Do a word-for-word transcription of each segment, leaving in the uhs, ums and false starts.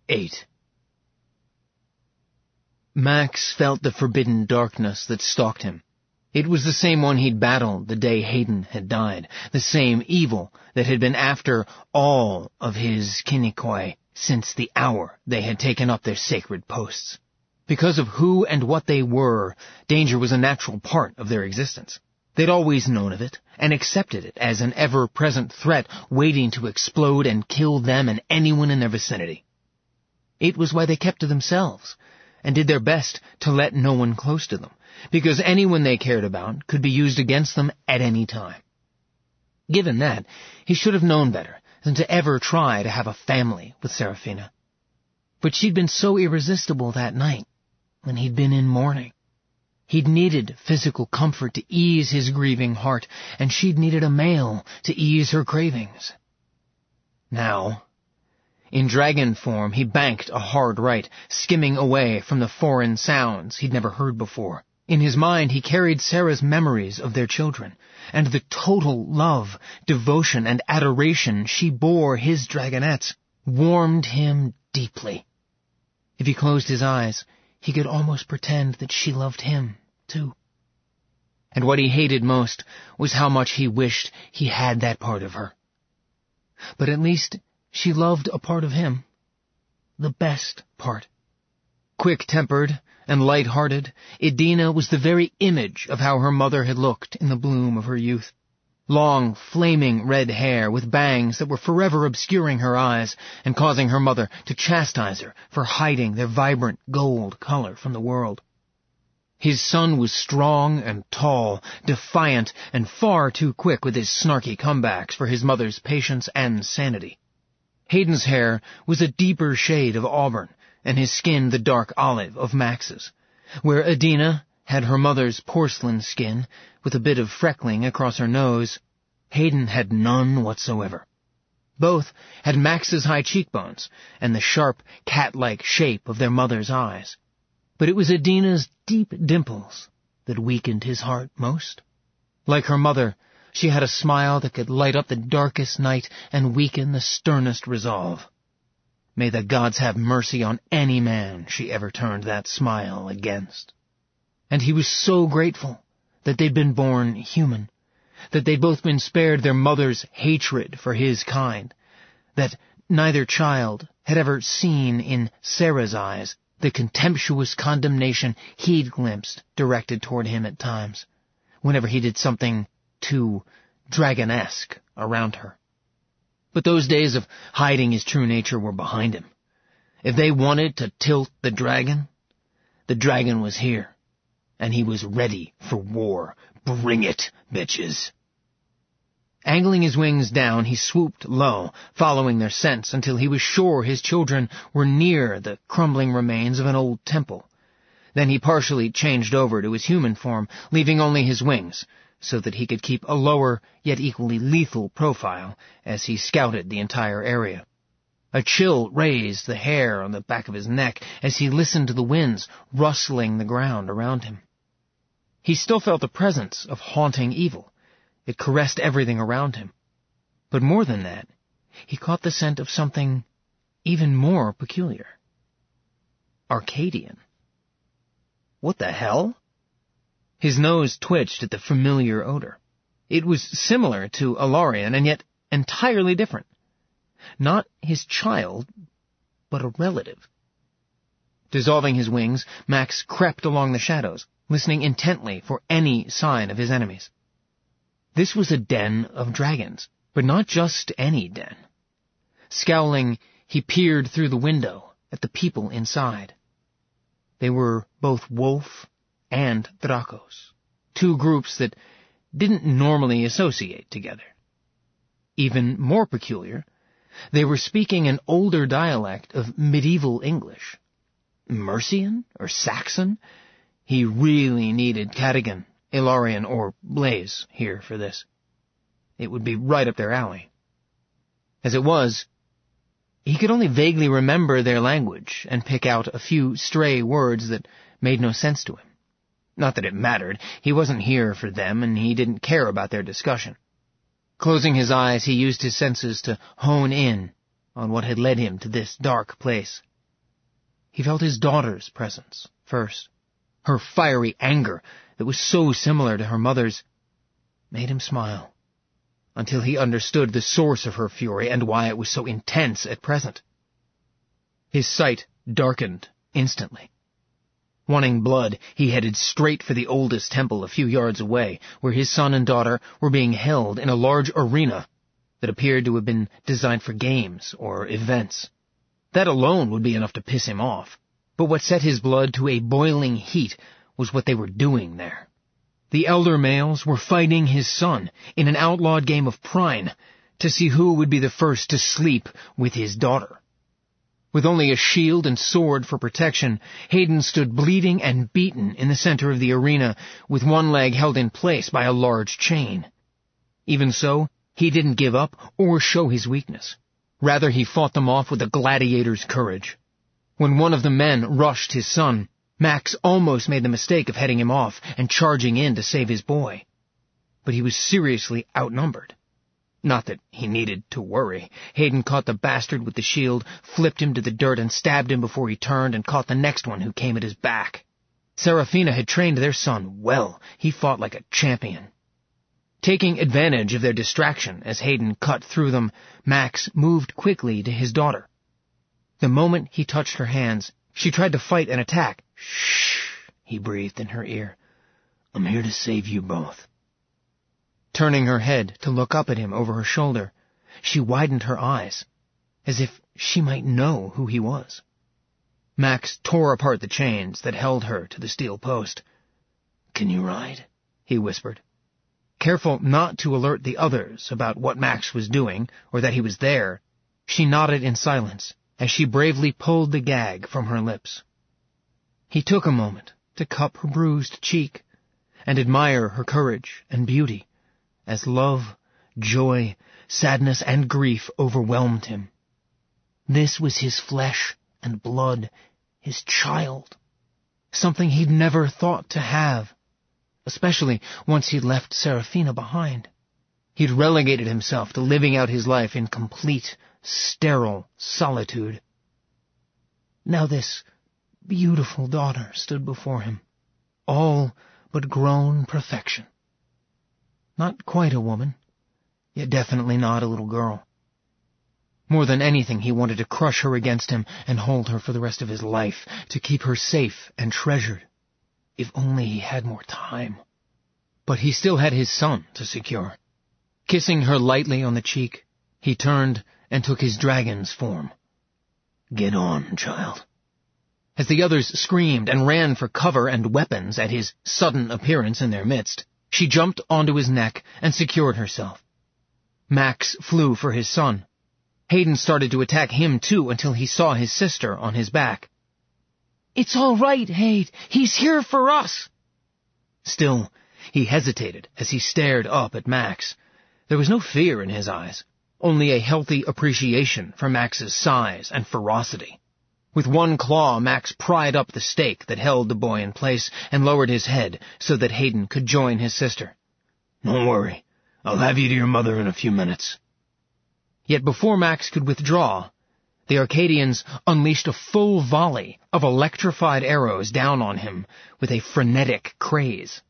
eight. Max felt the forbidden darkness that stalked him. It was the same one he'd battled the day Hayden had died, the same evil that had been after all of his Kinikoi since the hour they had taken up their sacred posts. Because of who and what they were, danger was a natural part of their existence. They'd always known of it, and accepted it as an ever-present threat waiting to explode and kill them and anyone in their vicinity. It was why they kept to themselves, and did their best to let no one close to them, because anyone they cared about could be used against them at any time. Given that, he should have known better than to ever try to have a family with Seraphina. But she'd been so irresistible that night, when he'd been in mourning. He'd needed physical comfort to ease his grieving heart, and she'd needed a male to ease her cravings. Now, in dragon form, he banked a hard right, skimming away from the foreign sounds he'd never heard before. In his mind, he carried Sarah's memories of their children, and the total love, devotion, and adoration she bore his dragonettes warmed him deeply. If he closed his eyes, he could almost pretend that she loved him, too. And what he hated most was how much he wished he had that part of her. But at least she loved a part of him. The best part. Quick-tempered and light-hearted, Edina was the very image of how her mother had looked in the bloom of her youth. Long, flaming red hair with bangs that were forever obscuring her eyes and causing her mother to chastise her for hiding their vibrant gold color from the world. His son was strong and tall, defiant, and far too quick with his snarky comebacks for his mother's patience and sanity. Hayden's hair was a deeper shade of auburn, and his skin the dark olive of Max's, where Edina had her mother's porcelain skin with a bit of freckling across her nose. Hayden had none whatsoever. Both had Max's high cheekbones and the sharp, cat-like shape of their mother's eyes. But it was Edina's deep dimples that weakened his heart most. Like her mother, she had a smile that could light up the darkest night and weaken the sternest resolve. May the gods have mercy on any man she ever turned that smile against. And he was so grateful that they'd been born human, that they'd both been spared their mother's hatred for his kind, that neither child had ever seen in Sarah's eyes the contemptuous condemnation he'd glimpsed directed toward him at times, whenever he did something too dragonesque around her. But those days of hiding his true nature were behind him. If they wanted to tilt the dragon, the dragon was here, and he was ready for war. Bring it, bitches. Angling his wings down, he swooped low, following their scents until he was sure his children were near the crumbling remains of an old temple. Then he partially changed over to his human form, leaving only his wings, so that he could keep a lower, yet equally lethal profile as he scouted the entire area. A chill raised the hair on the back of his neck as he listened to the winds rustling the ground around him. He still felt the presence of haunting evil. It caressed everything around him. But more than that, he caught the scent of something even more peculiar. Arcadian. What the hell? His nose twitched at the familiar odor. It was similar to Ilarion, and yet entirely different. Not his child, but a relative. Dissolving his wings, Max crept along the shadows, listening intently for any sign of his enemies. This was a den of dragons, but not just any den. Scowling, he peered through the window at the people inside. They were both wolf and Dracos, two groups that didn't normally associate together. Even more peculiar, they were speaking an older dialect of medieval English. Mercian or Saxon? He really needed Cadogan, Ilarion, or Blaze here for this. It would be right up their alley. As it was, he could only vaguely remember their language and pick out a few stray words that made no sense to him. Not that it mattered. He wasn't here for them, and he didn't care about their discussion. Closing his eyes, he used his senses to hone in on what had led him to this dark place. he felt his daughter's presence first. Her fiery anger, that was so similar to her mother's, made him smile, until he understood the source of her fury and why it was so intense at present. His sight darkened instantly. Wanting blood, he headed straight for the oldest temple a few yards away, where his son and daughter were being held in a large arena that appeared to have been designed for games or events. That alone would be enough to piss him off, but what set his blood to a boiling heat was what they were doing there. The elder males were fighting his son in an outlawed game of prine to see who would be the first to sleep with his daughter. With only a shield and sword for protection, Hayden stood bleeding and beaten in the center of the arena, with one leg held in place by a large chain. Even so, he didn't give up or show his weakness. Rather, he fought them off with a gladiator's courage. When one of the men rushed his son, Max almost made the mistake of heading him off and charging in to save his boy. But he was seriously outnumbered. Not that he needed to worry. Hayden caught the bastard with the shield, flipped him to the dirt, and stabbed him before he turned and caught the next one who came at his back. Seraphina had trained their son well. He fought like a champion. Taking advantage of their distraction as Hayden cut through them, Max moved quickly to his daughter. The moment he touched her hands, she tried to fight and attack. "Shh," he breathed in her ear. "I'm here to save you both." Turning her head to look up at him over her shoulder, she widened her eyes, as if she might know who he was. Max tore apart the chains that held her to the steel post. "Can you ride?" he whispered. Careful not to alert the others about what Max was doing, or that he was there, she nodded in silence as she bravely pulled the gag from her lips. He took a moment to cup her bruised cheek and admire her courage and beauty, as love, joy, sadness, and grief overwhelmed him. This was his flesh and blood, his child, something he'd never thought to have, especially once he'd left Seraphina behind. He'd relegated himself to living out his life in complete, sterile solitude. Now this beautiful daughter stood before him, all but grown perfection. Not quite a woman, yet definitely not a little girl. More than anything, he wanted to crush her against him and hold her for the rest of his life, to keep her safe and treasured. If only he had more time. But he still had his son to secure. Kissing her lightly on the cheek, he turned and took his dragon's form. "Get on, child." As the others screamed and ran for cover and weapons at his sudden appearance in their midst, she jumped onto his neck and secured herself. Max flew for his son. Hayden started to attack him too until he saw his sister on his back. "It's all right, Hayden. He's here for us." Still, he hesitated as he stared up at Max. There was no fear in his eyes, only a healthy appreciation for Max's size and ferocity. With one claw, Max pried up the stake that held the boy in place and lowered his head so that Hayden could join his sister. "Don't worry. I'll have you to your mother in a few minutes." Yet before Max could withdraw, the Arcadians unleashed a full volley of electrified arrows down on him with a frenetic craze.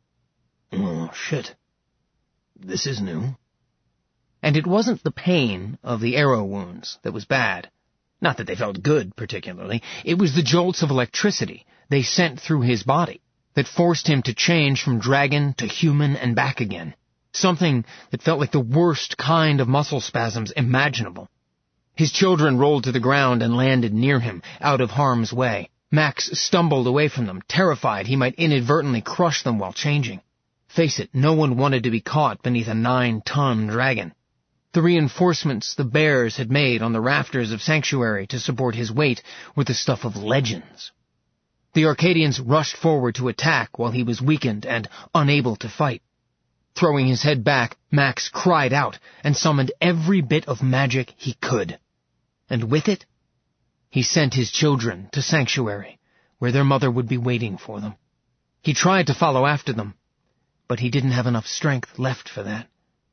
"Oh, shit. This is new." And it wasn't the pain of the arrow wounds that was bad. Not that they felt good, particularly. It was the jolts of electricity they sent through his body that forced him to change from dragon to human and back again. Something that felt like the worst kind of muscle spasms imaginable. His children rolled to the ground and landed near him, out of harm's way. Max stumbled away from them, terrified he might inadvertently crush them while changing. Face it, no one wanted to be caught beneath a nine-ton dragon. The reinforcements the bears had made on the rafters of Sanctuary to support his weight were the stuff of legends. The Arcadians rushed forward to attack while he was weakened and unable to fight. Throwing his head back, Max cried out and summoned every bit of magic he could. And with it, he sent his children to Sanctuary, where their mother would be waiting for them. He tried to follow after them, but he didn't have enough strength left for that.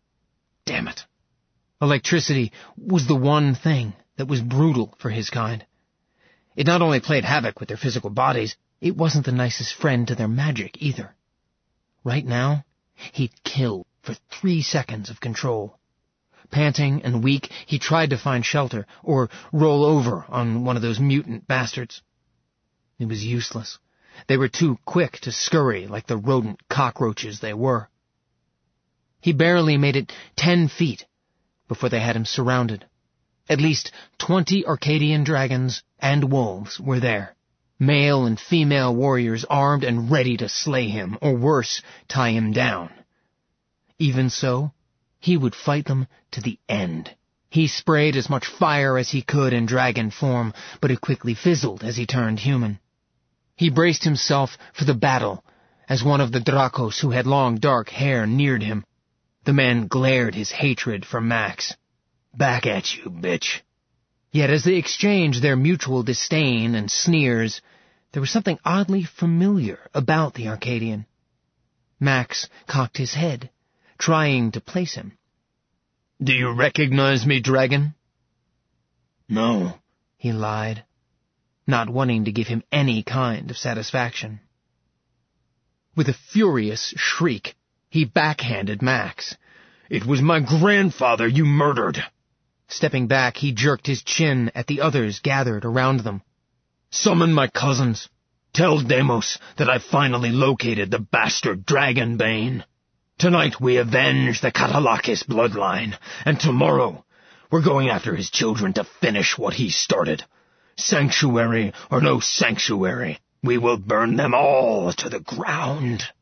Damn it. Electricity was the one thing that was brutal for his kind. It not only played havoc with their physical bodies, it wasn't the nicest friend to their magic either. Right now, he'd kill for three seconds of control. Panting and weak, he tried to find shelter or roll over on one of those mutant bastards. It was useless. They were too quick to scurry like the rodent cockroaches they were. He barely made it ten feet before they had him surrounded. At least twenty Arcadian dragons and wolves were there, male and female warriors armed and ready to slay him, or worse, tie him down. Even so, he would fight them to the end. He sprayed as much fire as he could in dragon form, but it quickly fizzled as he turned human. He braced himself for the battle as one of the Dracos who had long dark hair neared him. The man glared his hatred for Max. "Back at you, bitch." Yet as they exchanged their mutual disdain and sneers, there was something oddly familiar about the Arcadian. Max cocked his head, trying to place him. "Do you recognize me, dragon?" "No," he lied, not wanting to give him any kind of satisfaction. With a furious shriek, he backhanded Max. "It was my grandfather you murdered." Stepping back, he jerked his chin at the others gathered around them. "Summon my cousins. Tell Deimos that I finally located the bastard Dragonbane. Tonight we avenge the Katalakis bloodline, and tomorrow we're going after his children to finish what he started. Sanctuary or no sanctuary, we will burn them all to the ground."